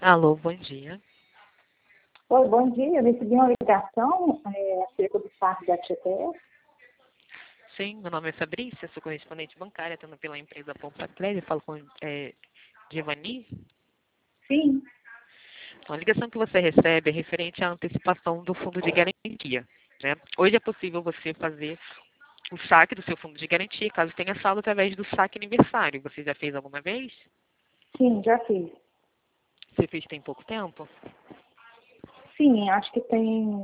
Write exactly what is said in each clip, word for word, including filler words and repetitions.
Alô, bom dia. Oi, bom dia. Eu recebi uma ligação é, acerca do saque da T T S. Sim, meu nome é Fabrícia, sou correspondente bancária, atendo pela empresa Poupa Crédito, falo com é, Giovanni. Sim. Então, a ligação que você recebe é referente à antecipação do fundo de garantia. Né? Hoje é possível você fazer o saque do seu fundo de garantia, caso tenha saldo, através do saque aniversário. Você já fez alguma vez? Sim, já fiz. Você fez tem pouco tempo? Sim, acho que tem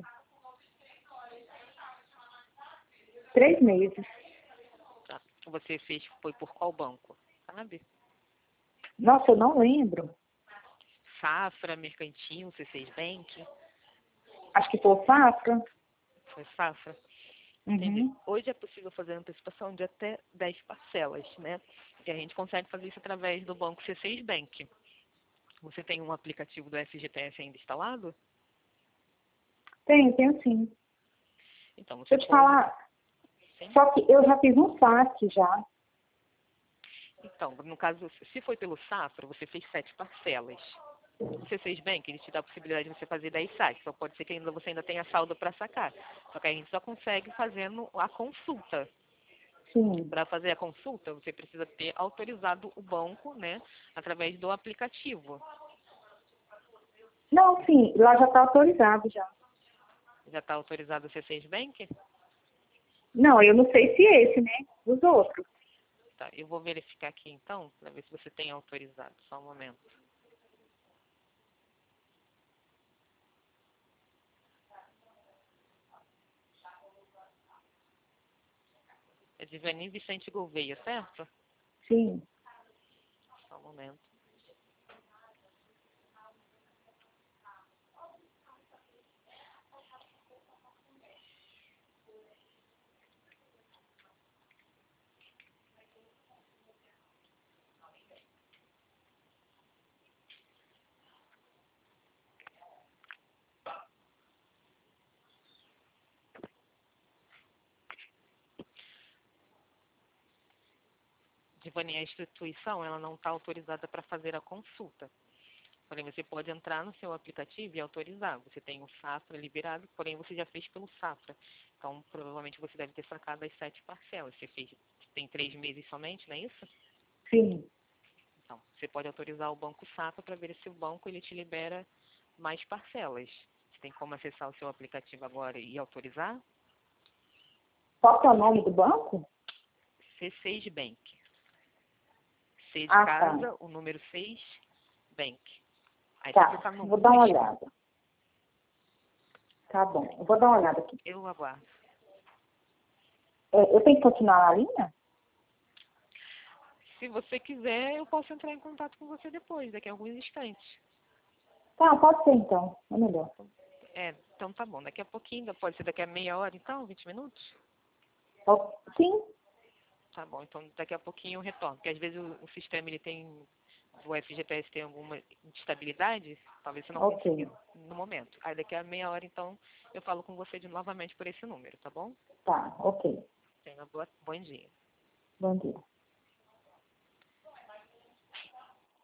três meses. Tá. Você fez, foi por qual banco? Sabe? Nossa, eu não lembro. Safra, Mercantil, C seis Bank? Acho que foi o Safra. Foi Safra? Entendi. Uhum. Hoje é possível fazer antecipação de até dez parcelas, né? E a gente consegue fazer isso através do banco C seis Bank. Você tem um aplicativo do F G T S ainda instalado? Tem, tem sim. Então, Deixa você eu te pode... falar. Sim? Só que eu já fiz um saque já. Então, no caso, se foi pelo Safra, você fez sete parcelas. O C seis Bank, ele te dá a possibilidade de você fazer dez saques. Só pode ser que ainda você ainda tenha saldo para sacar. Só que a gente só consegue fazendo a consulta. Sim. Para fazer a consulta, você precisa ter autorizado o banco, né, através do aplicativo. Não, sim, lá já está autorizado já. Já está autorizado o C seis Bank? Não, eu não sei se esse, né? Os outros. Tá, eu vou verificar aqui então, para ver se você tem autorizado. Só um momento. É de Vani Vicente Gouveia, certo? Sim. Só um momento. Divani, a instituição ela não está autorizada para fazer a consulta. Porém, você pode entrar no seu aplicativo e autorizar. Você tem o Safra liberado, porém você já fez pelo Safra. Então, provavelmente você deve ter sacado as sete parcelas. Você fez, tem três meses somente, não é isso? Sim. Então, você pode autorizar o Banco Safra para ver se o banco ele te libera mais parcelas. Você tem como acessar o seu aplicativo agora e autorizar? Qual que é o nome do banco? C seis Bank. C de Ah, tá. casa, o número seis, Bank. Aí você Tá. clicar no Vou dar uma busca, olhada. Tá bom. Eu vou dar uma olhada aqui. eu aguardo. É, eu tenho que continuar na linha? Se você quiser, eu posso entrar em contato com você depois, daqui a alguns instantes. Tá, pode ser então. É melhor. É, então tá bom. Daqui a pouquinho, pode ser daqui a meia hora, então, vinte minutos? Ó, sim? Tá bom, então daqui a pouquinho eu retorno. Porque às vezes o, o sistema ele tem, o F G T S tem alguma instabilidade, talvez você não Ok. consiga no momento. Aí daqui a meia hora, então, eu falo com você de novamente por esse número, tá bom? Tá, ok. Tenha boa, bom dia. Bom dia.